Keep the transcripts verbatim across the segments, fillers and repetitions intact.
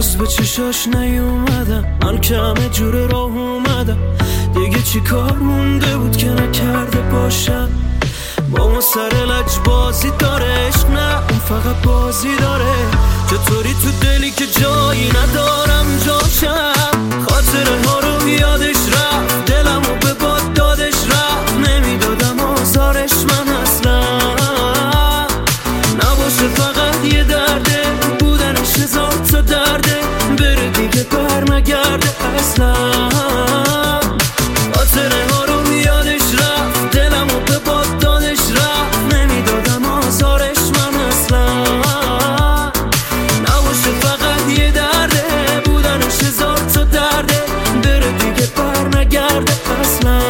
هنوز به چشاش نیومدم، من که همه جور راه اومدم. دیگه چی کار مونده بود که نکرده باشم. با ما سر لج بازی داره، عشق نه اون فقط بازی داره. چطوری تو دلی که جایی ندارم جاشم. خاطره ها رو یادش رفت، دلم رو به باد دادش رفت. نمیدادم آزارش من اصلا نباشه، فقط یه درده بودنش هزار تا درده. بره دیگه بر نگرده اصلا. خاطره ها رو یادش رفت، دلم رو به باد دادش رفت. نمیدادم آزارش من اصلا نباشه، فقط یه درده بودنش هزار تا درده. بره دیگه بر نگرده اصلا.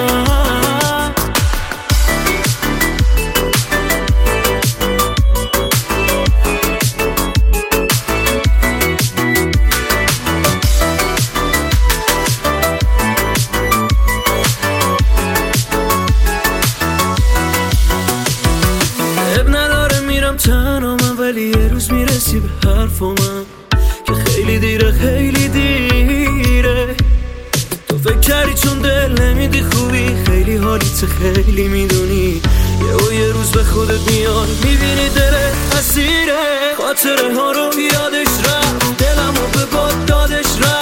تنها من ولی یه روز میرسی به حرف من که خیلی دیره خیلی دیره. تو فکر کردی چون دل نمیدی خوبی، خیلی حالیت خیلی میدونی. یه و یه روز به خودت میاد میبینی دلت اسیره. خاطره ها رو یادش رفت، دلم رو به باد دادش رفت.